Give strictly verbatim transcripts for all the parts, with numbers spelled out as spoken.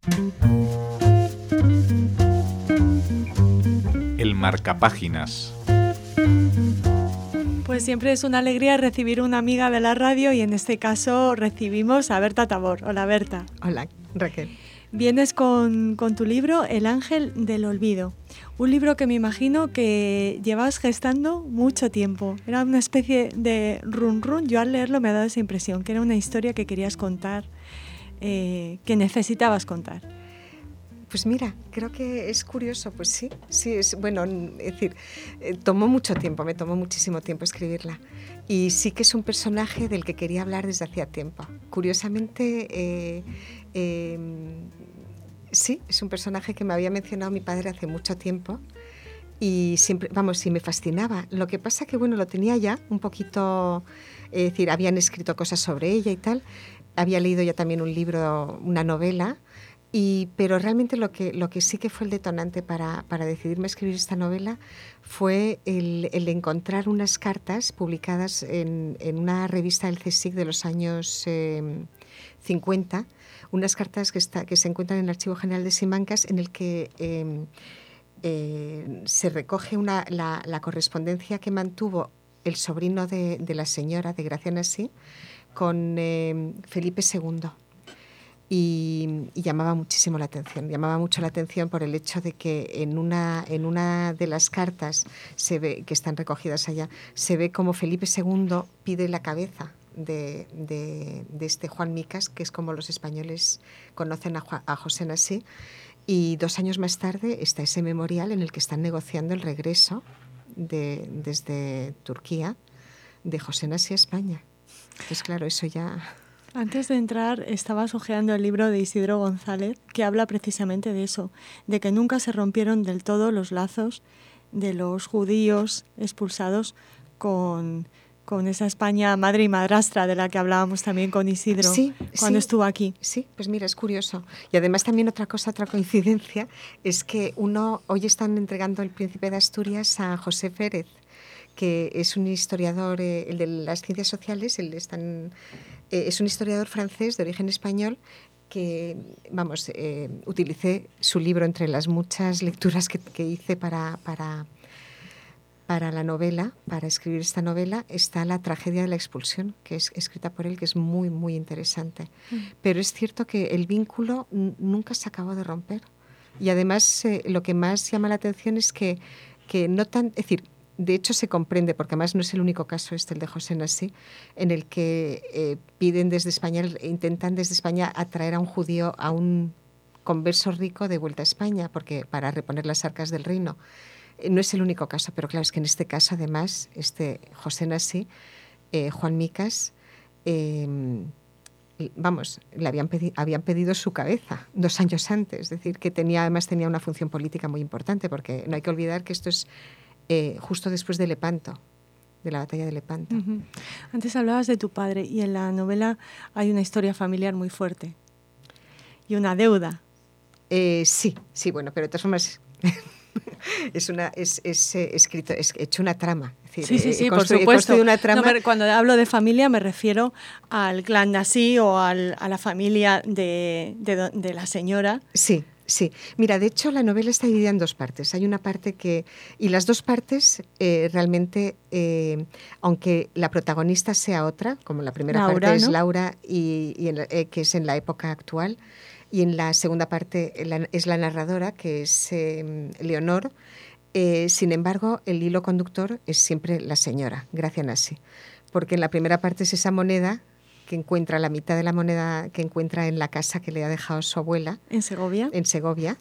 El marcapáginas. Pues siempre es una alegría recibir una amiga de la radio y en este caso recibimos a Berta Tabor. Hola, Berta. Hola, Raquel. Vienes con, con tu libro El ángel del olvido, un libro que me imagino que llevas gestando mucho tiempo. Era una especie de run run. Yo al leerlo me ha dado esa impresión, que era una historia que querías contar, eh, que necesitabas contar. Pues mira, creo que es curioso, pues sí, sí, es bueno, es decir, eh, tomó mucho tiempo, me tomó muchísimo tiempo escribirla y sí que es un personaje del que quería hablar desde hacía tiempo. Curiosamente, eh, eh, sí, es un personaje que me había mencionado mi padre hace mucho tiempo y siempre, vamos, sí me fascinaba. Lo que pasa que, bueno, lo tenía ya un poquito, es decir, habían escrito cosas sobre ella y tal, había leído ya también un libro, una novela. Y, pero realmente lo que, lo que sí que fue el detonante para, para decidirme a escribir esta novela fue el, el encontrar unas cartas publicadas en, en una revista del CSIC de los años eh, cincuenta, unas cartas que, está, que se encuentran en el Archivo General de Simancas, en el que eh, eh, se recoge una, la, la correspondencia que mantuvo el sobrino de, de la señora, de Graciana Sí, con eh, Felipe segundo. Y, y llamaba muchísimo la atención, llamaba mucho la atención por el hecho de que en una, en una de las cartas se ve, que están recogidas allá, se ve como Felipe segundo pide la cabeza de, de, de este Juan Micas, que es como los españoles conocen a, Juan, a José Nasí, y dos años más tarde está ese memorial en el que están negociando el regreso de, desde Turquía de José Nasí a España. Entonces, claro, eso ya... Antes de entrar, estabas hojeando el libro de Isidro González, que habla precisamente de eso, de que nunca se rompieron del todo los lazos de los judíos expulsados con, con esa España madre y madrastra de la que hablábamos también con Isidro sí, cuando sí, estuvo aquí. Sí, pues mira, es curioso. Y además también otra cosa, otra coincidencia, es que uno hoy están entregando el Príncipe de Asturias a José Férez, que es un historiador, eh, el de las ciencias sociales, el están... Eh, es un historiador francés de origen español que, vamos, eh, utilicé su libro entre las muchas lecturas que, que hice para, para, para la novela, para escribir esta novela. Está La tragedia de la expulsión, que es escrita por él, que es muy, muy interesante. Mm. Pero es cierto que el vínculo n- nunca se acabó de romper. Y además, eh, lo que más llama la atención es que, que no tan... Es decir, de hecho, se comprende, porque además no es el único caso este, el de José Nasí, en el que eh, piden desde España, intentan desde España atraer a un judío, a un converso rico de vuelta a España, porque para reponer las arcas del reino. Eh, no es el único caso, pero claro, es que en este caso, además, este José Nasí, eh, Juan Micas, eh, vamos, le habían, pedi- habían pedido su cabeza dos años antes, es decir, que tenía, además tenía una función política muy importante, porque no hay que olvidar que esto es Eh, justo después de Lepanto, de la batalla de Lepanto. Uh-huh. Antes hablabas de tu padre y en la novela hay una historia familiar muy fuerte y una deuda. Eh, sí, sí, bueno, pero de todas formas es una es, es eh, escrito, es hecho una trama. Es decir, sí, sí, sí, he por constru- supuesto. Una trama. No, me, cuando hablo de familia me refiero al clan Nasí o al, a la familia de, de, de la señora. Sí. Sí, mira, de hecho la novela está dividida en dos partes. Hay una parte que... Y las dos partes eh, realmente, eh, aunque la protagonista sea otra, como la primera Laura, parte es ¿no? Laura, y, y en, eh, que es en la época actual, y en la segunda parte la, es la narradora, que es eh, Leonor. Eh, sin embargo, el hilo conductor es siempre la señora, Graciana Sí, porque en la primera parte es esa moneda que encuentra, la mitad de la moneda que encuentra en la casa que le ha dejado su abuela. ¿En Segovia? En Segovia.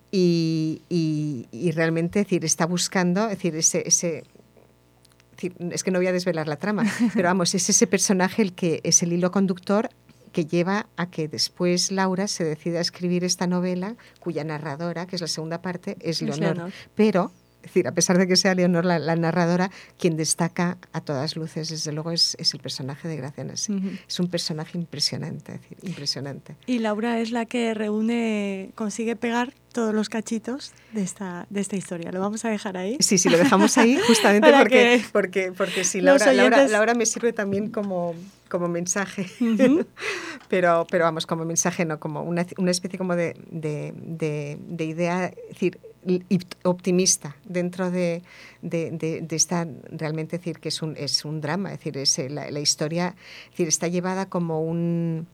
Y, y, y realmente, es decir, está buscando, es decir, ese... ese es, decir, es que no voy a desvelar la trama, pero vamos, es ese personaje el que es el hilo conductor que lleva a que después Laura se decida a escribir esta novela, cuya narradora, que es la segunda parte, es Leonor. Es Leonor. Pero... Es decir, a pesar de que sea Leonor la, la narradora, quien destaca a todas luces, desde luego, es, es el personaje de Graciana Sí. Uh-huh. Es un personaje impresionante, es decir, impresionante. Y Laura es la que reúne, consigue pegar todos los cachitos de esta, de esta historia. ¿Lo vamos a dejar ahí? Sí, sí, lo dejamos ahí justamente porque, porque, porque sí, Laura, Laura, Laura me sirve también como... como mensaje. Uh-huh. pero, pero vamos, como mensaje no, como una, una especie como de, de, de, de idea, es decir, optimista dentro de, de, de, de esta, realmente decir que es un, es un drama, es decir, es la, la historia, es decir, está llevada como un...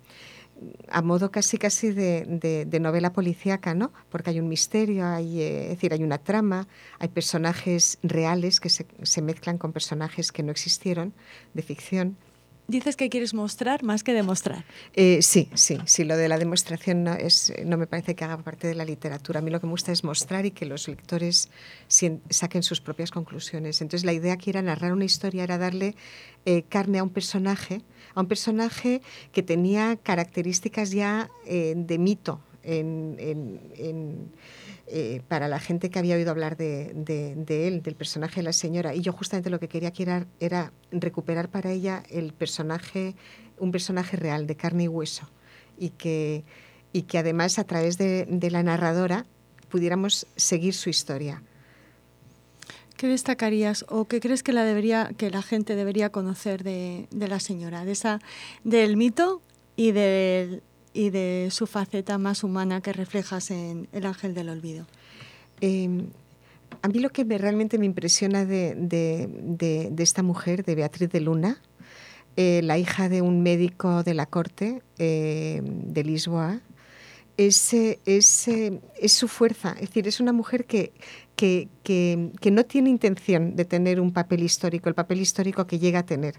a modo casi casi de, de, de novela policíaca, ¿no? Porque hay un misterio, hay, eh, es decir, hay una trama, hay personajes reales que se, se mezclan con personajes que no existieron, de ficción. Dices que quieres mostrar más que demostrar. Eh, sí, sí, sí, lo de la demostración no, es, no me parece que haga parte de la literatura. A mí lo que me gusta es mostrar y que los lectores saquen sus propias conclusiones. Entonces la idea que era narrar una historia era darle eh, carne a un personaje, a un personaje que tenía características ya eh, de mito en... en, en Eh, para la gente que había oído hablar de, de, de él, del personaje de la señora. Y yo justamente lo que quería que era, era recuperar para ella el personaje, un personaje real, de carne y hueso. Y que, y que además a través de, de la narradora pudiéramos seguir su historia. ¿Qué destacarías o qué crees que la, debería, que la gente debería conocer de, de la señora? De esa, del mito y del... y de su faceta más humana que reflejas en El ángel del olvido? Eh, a mí lo que me, realmente me impresiona de, de, de, de esta mujer, de Beatriz de Luna, eh, la hija de un médico de la corte eh, de Lisboa, es, es, es su fuerza. Es decir, es una mujer que, que, que, que no tiene intención de tener un papel histórico, el papel histórico que llega a tener.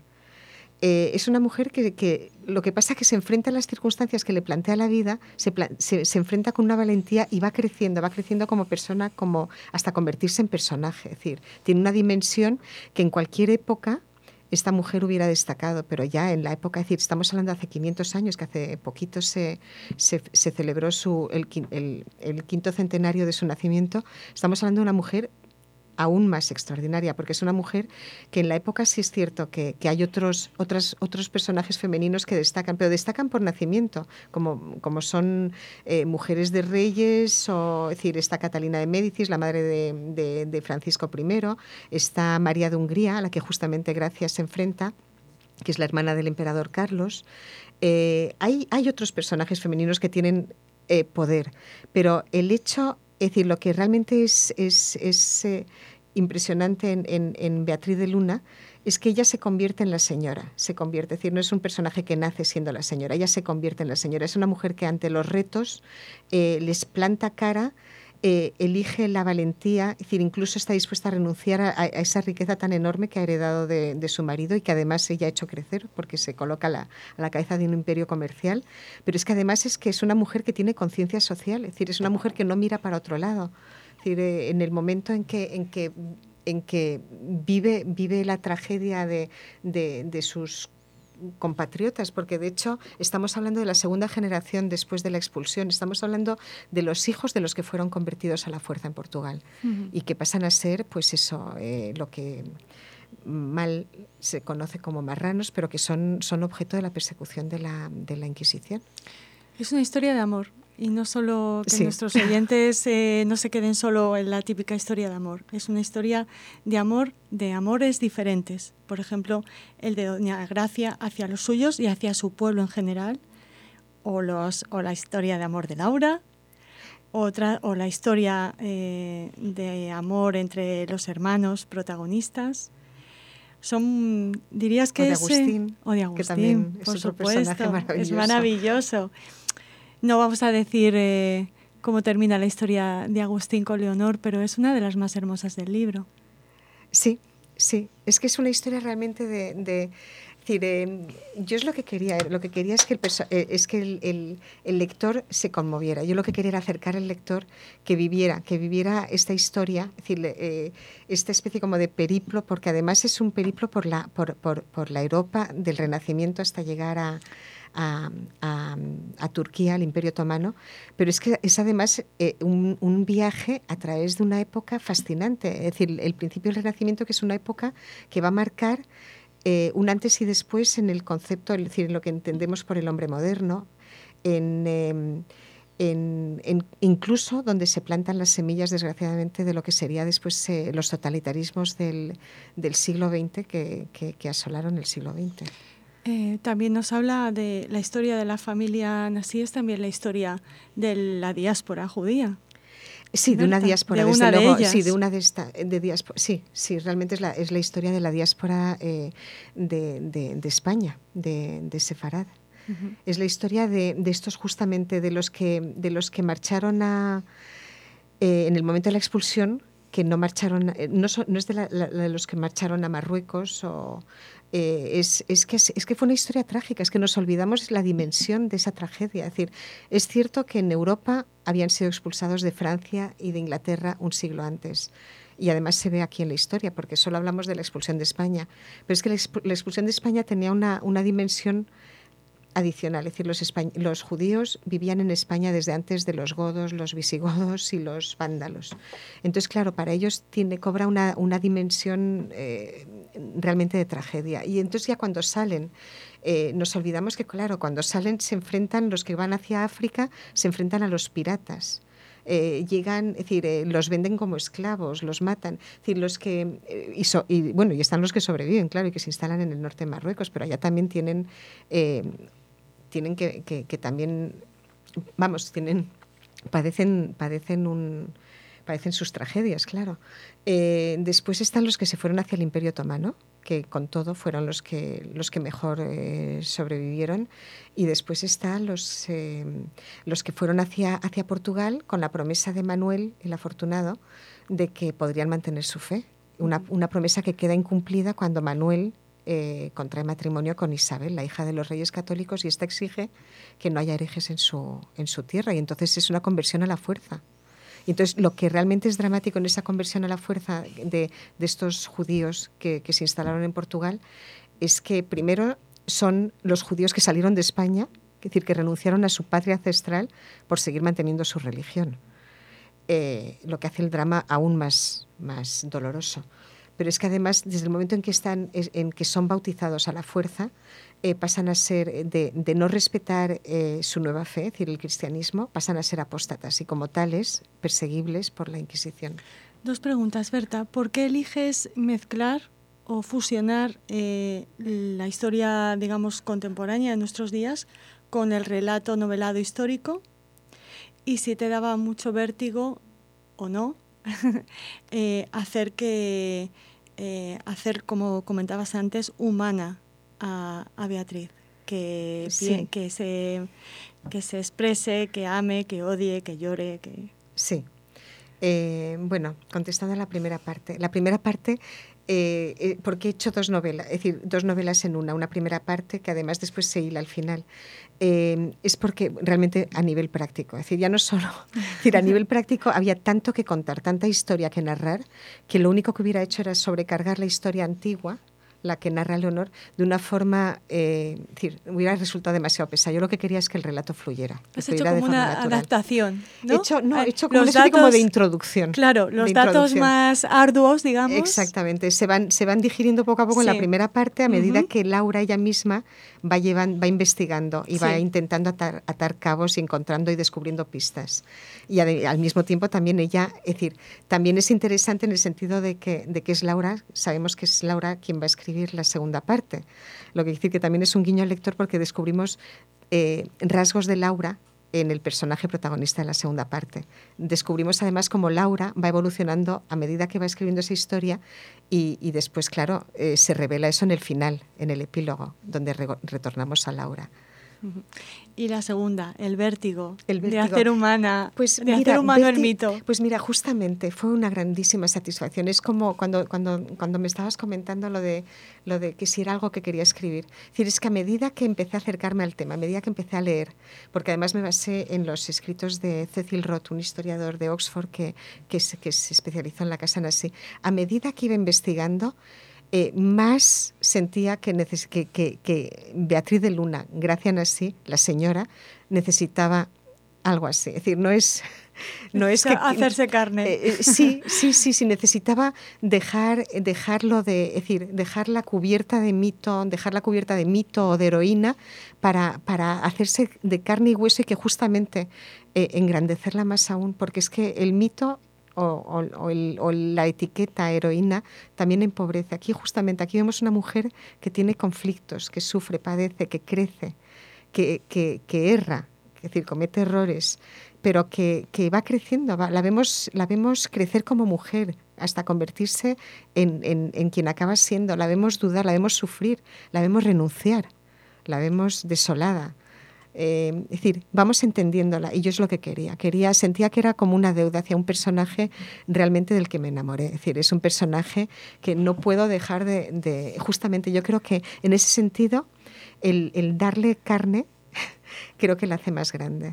Eh, es una mujer que, que lo que pasa es que se enfrenta a las circunstancias que le plantea la vida, se, se, se enfrenta con una valentía y va creciendo, va creciendo como persona, como hasta convertirse en personaje. Es decir, tiene una dimensión que en cualquier época esta mujer hubiera destacado, pero ya en la época, es decir, estamos hablando de hace quinientos años, que hace poquito se, se, se celebró su, el, el, el quinto centenario de su nacimiento, estamos hablando de una mujer aún más extraordinaria, porque es una mujer que en la época sí es cierto que, que hay otros, otras, otros personajes femeninos que destacan, pero destacan por nacimiento, como, como son eh, mujeres de reyes, o es decir, está Catalina de Médicis, la madre de, de, de Francisco primero, está María de Hungría, a la que justamente Gracia se enfrenta, que es la hermana del emperador Carlos. Eh, hay, hay otros personajes femeninos que tienen eh, poder, pero el hecho... Es decir, lo que realmente es, es, es eh, impresionante en, en, en Beatriz de Luna es que ella se convierte en la señora, se convierte, es decir, no es un personaje que nace siendo la señora, ella se convierte en la señora. Es una mujer que ante los retos eh, les planta cara, eh, elige la valentía, es decir, incluso está dispuesta a renunciar a, a esa riqueza tan enorme que ha heredado de, de su marido y que además ella ha hecho crecer porque se coloca a la, a la cabeza de un imperio comercial, pero es que además es que es una mujer que tiene conciencia social, es decir, es una mujer que no mira para otro lado. Es decir, eh, en el momento en que, en que, en que vive, vive la tragedia de, de, de sus compatriotas, porque de hecho estamos hablando de la segunda generación después de la expulsión, estamos hablando de los hijos de los que fueron convertidos a la fuerza en Portugal uh-huh. y que pasan a ser, pues eso, eh, lo que mal se conoce como marranos, pero que son, son objeto de la persecución de la, de la Inquisición. Es una historia de amor. Y no solo que sí. nuestros oyentes eh, no se queden solo en la típica historia de amor. Es una historia de amor, de amores diferentes. Por ejemplo, el de Doña Gracia hacia los suyos y hacia su pueblo en general. O, los, o la historia de amor de Laura. Otra, o la historia eh, de amor entre los hermanos protagonistas. Son, dirías que o de es... Agustín, eh, o de Agustín, que también por es otro supuesto. personaje maravilloso. Es maravilloso. No vamos a decir eh, cómo termina la historia de Agustín con Leonor, pero es una de las más hermosas del libro. Sí, sí. Es que es una historia realmente de... de es decir, eh, yo es lo que quería. Lo que quería es que, el, eh, es que el, el, el lector se conmoviera. Yo lo que quería era acercar al lector que viviera, que viviera esta historia, es decir, eh, esta especie como de periplo, porque además es un periplo por la, por, por, por la Europa del Renacimiento hasta llegar a... A, a, a Turquía, al Imperio Otomano, pero es que es además eh, un, un viaje a través de una época fascinante, es decir, el principio del Renacimiento, que es una época que va a marcar eh, un antes y después en el concepto, es decir, en lo que entendemos por el hombre moderno, en, eh, en, en incluso donde se plantan las semillas, desgraciadamente, de lo que sería después eh, los totalitarismos del, del siglo veinte que, que, que asolaron el siglo veinte. Eh, también nos habla de la historia de la familia Nasí, es también la historia de la diáspora judía. Sí, de una Berta, diáspora, de desde una de luego. ellas. Sí, de una de esta, de diáspora. Sí, sí, realmente es la, es la historia de la diáspora eh, de, de, de España, de, de Sefarad. Uh-huh. Es la historia de, de estos justamente, de los que, de los que marcharon a, eh, en el momento de la expulsión, que no marcharon, eh, no, so, no es de, la, la, de los que marcharon a Marruecos o... Eh, es, es, que, es, es que fue una historia trágica, es que nos olvidamos la dimensión de esa tragedia. Es decir, es cierto que en Europa habían sido expulsados de Francia y de Inglaterra un siglo antes. Y además se ve aquí en la historia, porque solo hablamos de la expulsión de España. Pero es que la, exp- la expulsión de España tenía una, una dimensión adicional. Es decir, los, españ- los judíos vivían en España desde antes de los godos, los visigodos y los vándalos. Entonces, claro, para ellos tiene, cobra una, una dimensión eh, realmente de tragedia. Y entonces ya cuando salen, eh, nos olvidamos que, claro, cuando salen se enfrentan, los que van hacia África, se enfrentan a los piratas. Eh, llegan, es decir, eh, los venden como esclavos, los matan. Es decir, los que eh, y, so, y bueno, y están los que sobreviven, claro, y que se instalan en el norte de Marruecos, pero allá también tienen eh, tienen que, que, que también, vamos, tienen padecen padecen un padecen sus tragedias, claro. Eh, después están los que se fueron hacia el Imperio Otomano, que con todo fueron los que los que mejor eh, sobrevivieron, y después están los eh, los que fueron hacia hacia Portugal con la promesa de Manuel el Afortunado de que podrían mantener su fe, una, una promesa que queda incumplida cuando Manuel Eh, contrae matrimonio con Isabel, la hija de los reyes católicos, y esta exige que no haya herejes en su, en su tierra, y entonces es una conversión a la fuerza. Y entonces lo que realmente es dramático en esa conversión a la fuerza de, de estos judíos que, que se instalaron en Portugal es que primero son los judíos que salieron de España, es decir, que renunciaron a su patria ancestral por seguir manteniendo su religión, eh, lo que hace el drama aún más, más doloroso. Pero es que además, desde el momento en que, están, en que son bautizados a la fuerza, eh, pasan a ser, de, de no respetar eh, su nueva fe, es decir, el cristianismo, pasan a ser apóstatas y como tales, perseguibles por la Inquisición. Dos preguntas, Berta. ¿Por qué eliges mezclar o fusionar eh, la historia, digamos, contemporánea de nuestros días con el relato novelado histórico? Y si te daba mucho vértigo o no, eh, hacer que... Eh, hacer, como comentabas antes, humana a, a Beatriz, que, sí. que, se, que se exprese, que ame, que odie, que llore. Que... Sí. Eh, bueno, contestando a la primera parte. La primera parte, eh, eh, porque he hecho dos novelas, es decir, dos novelas en una. Una primera parte que además después se hila al final. Eh, es porque realmente a nivel práctico, es decir, ya no solo, es decir, a nivel práctico había tanto que contar, tanta historia que narrar, que lo único que hubiera hecho era sobrecargar la historia antigua, la que narra Leonor, de una forma, eh, es decir, hubiera resultado demasiado pesada. Yo lo que quería es que el relato fluyera. Has hecho como una natural. adaptación, ¿no? He hecho, no, he hecho como los una especie datos, como de introducción. Claro, los datos más arduos, digamos. Exactamente, se van, se van digiriendo poco a poco sí. en la primera parte a medida uh-huh. que Laura ella misma va, llevan, va investigando y sí. va intentando atar, atar cabos y encontrando y descubriendo pistas. Y al, al mismo tiempo también ella, es decir, también es interesante en el sentido de que, de que es Laura, sabemos que es Laura quien va a escribir la segunda parte, lo que quiere decir que también es un guiño al lector porque descubrimos eh, rasgos de Laura en el personaje protagonista de la segunda parte. Descubrimos además cómo Laura va evolucionando a medida que va escribiendo esa historia y, y después, claro, eh, se revela eso en el final, en el epílogo, donde re- retornamos a Laura. Y la segunda, el vértigo, el vértigo. de hacer humana, pues de mira, hacer humano verti- el mito. Pues mira, justamente fue una grandísima satisfacción. Es como cuando, cuando, cuando me estabas comentando lo de, lo de que si era algo que quería escribir. Es decir, es que a medida que empecé a acercarme al tema, a medida que empecé a leer, porque además me basé en los escritos de Cecil Roth, un historiador de Oxford que, que, se, que se especializó en la Casa Nasí, a medida que iba investigando, Eh, más sentía que, neces- que, que, que Beatriz de Luna, Gracia Nasí, la señora, necesitaba algo así. Es decir, no es, no es que hacerse carne. Eh, eh, sí, sí, sí, sí. Necesitaba dejar, dejarlo de, es decir, dejar la cubierta de mito, dejar la cubierta de mito o de heroína para, para hacerse de carne y hueso y que justamente eh, engrandecerla más aún, porque es que el mito o, o, o, el, o la etiqueta heroína también empobrece. Aquí justamente, aquí vemos una mujer que tiene conflictos, que sufre, padece, que crece, que, que, que erra, es decir, comete errores, pero que, que va creciendo, va, la, vemos, la vemos crecer como mujer hasta convertirse en, en, en quien acaba siendo, la vemos dudar, la vemos sufrir, la vemos renunciar, la vemos desolada. Eh, es decir, vamos entendiéndola y yo es lo que quería. quería. Sentía que era como una deuda hacia un personaje realmente del que me enamoré. Es decir, es un personaje que no puedo dejar de... de justamente yo creo que en ese sentido el, el darle carne creo que la hace más grande.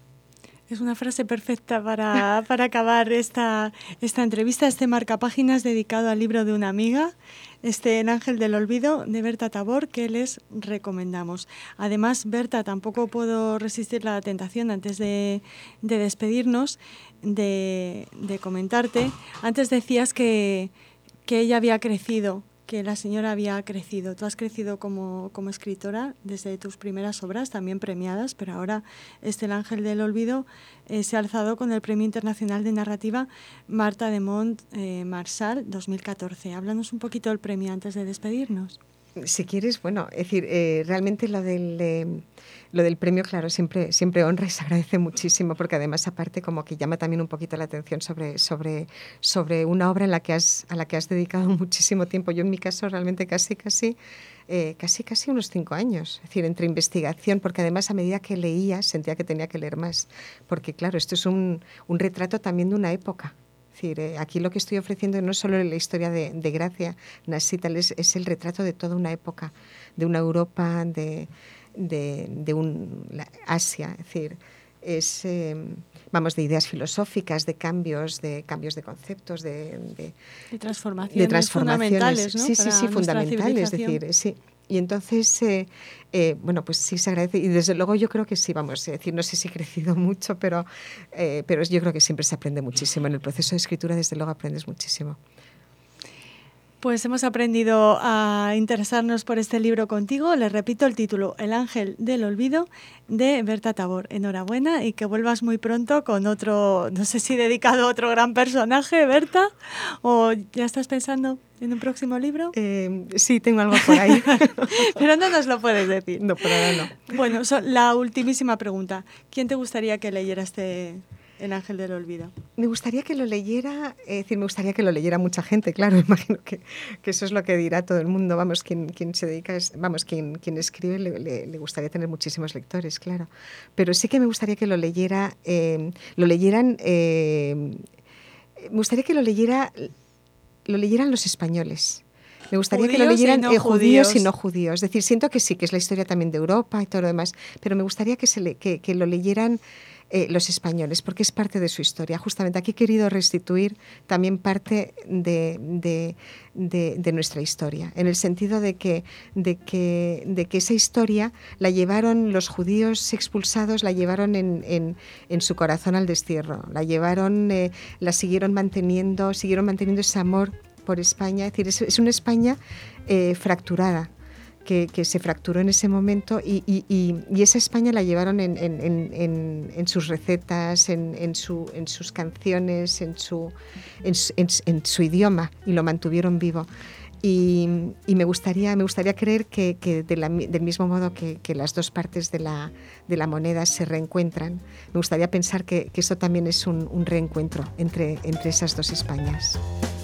Es una frase perfecta para, para acabar esta, esta entrevista, este marcapáginas dedicado al libro de una amiga, este El ángel del olvido de Berta Tabor, que les recomendamos. Además, Berta, tampoco puedo resistir la tentación antes de, de despedirnos, de, de comentarte. Antes decías que, que ella había crecido, que la señora había crecido. Tú has crecido como, como escritora desde tus primeras obras, también premiadas, pero ahora este El ángel del olvido eh, se ha alzado con el Premio Internacional de Narrativa Marta de Mont eh, Marsal dos mil catorce. Háblanos un poquito del premio antes de despedirnos. Si quieres, bueno, es decir, eh, realmente lo del, eh, lo del premio, claro, siempre, siempre honra y se agradece muchísimo, porque además, aparte, como que llama también un poquito la atención sobre, sobre, sobre una obra en la que has, a la que has dedicado muchísimo tiempo. Yo, en mi caso, realmente casi, casi, eh, casi, casi unos cinco años. Es decir, entre investigación, porque además, a medida que leía, sentía que tenía que leer más. Porque, claro, esto es un, un retrato también de una época. Es decir, eh, aquí lo que estoy ofreciendo no es solo la historia de, de Gracia Nascital, es, es el retrato de toda una época, de una Europa, de, de, de un la Asia, es decir, es, eh, vamos, de ideas filosóficas, de cambios, de cambios de conceptos, de, de, de transformaciones, de transformaciones fundamentales, ¿no? Sí, sí, sí, fundamentales, es decir, sí. Y entonces, eh, eh, bueno, pues sí se agradece. Y desde luego yo creo que sí, vamos, es decir, no sé si he crecido mucho, pero, eh, pero yo creo que siempre se aprende muchísimo. En el proceso de escritura, desde luego, aprendes muchísimo. Pues hemos aprendido a interesarnos por este libro contigo. Les repito el título, El ángel del olvido, de Berta Tabor. Enhorabuena y que vuelvas muy pronto con otro, no sé si dedicado a otro gran personaje, Berta, o ya estás pensando en un próximo libro. Eh, sí, tengo algo por ahí. Pero no nos lo puedes decir. No, por ahora no. Bueno, so, la ultimísima pregunta. ¿Quién te gustaría que leyera este El ángel del olvido? Me gustaría que lo leyera, es decir, me gustaría que lo leyera mucha gente, claro, imagino que, que eso es lo que dirá todo el mundo, vamos, quien, quien se dedica, es, vamos, quien, quien escribe le, le, le gustaría tener muchísimos lectores, claro, pero sí que me gustaría que lo leyera, eh, lo leyeran, eh, me gustaría que lo leyera, lo leyeran los españoles. Me gustaría que lo leyeran y no eh, judíos y no judíos. Es decir, siento que sí, que es la historia también de Europa y todo lo demás, pero me gustaría que, se le, que, que lo leyeran eh, los españoles, porque es parte de su historia. Justamente aquí he querido restituir también parte de, de, de, de nuestra historia, en el sentido de que, de, que, de que esa historia la llevaron los judíos expulsados, la llevaron en, en, en su corazón al destierro, la llevaron, eh, la siguieron manteniendo, siguieron manteniendo ese amor por España, es decir, es, es una España eh, fracturada, que, que se fracturó en ese momento y, y, y, y esa España la llevaron en, en, en, en sus recetas, en, en, su, en sus canciones, en su, en, en, en su idioma y lo mantuvieron vivo. Y, y me gustaría, me gustaría creer que, que de la, del mismo modo que, que las dos partes de la, de la moneda se reencuentran, me gustaría pensar que, que eso también es un, un reencuentro entre, entre esas dos Españas.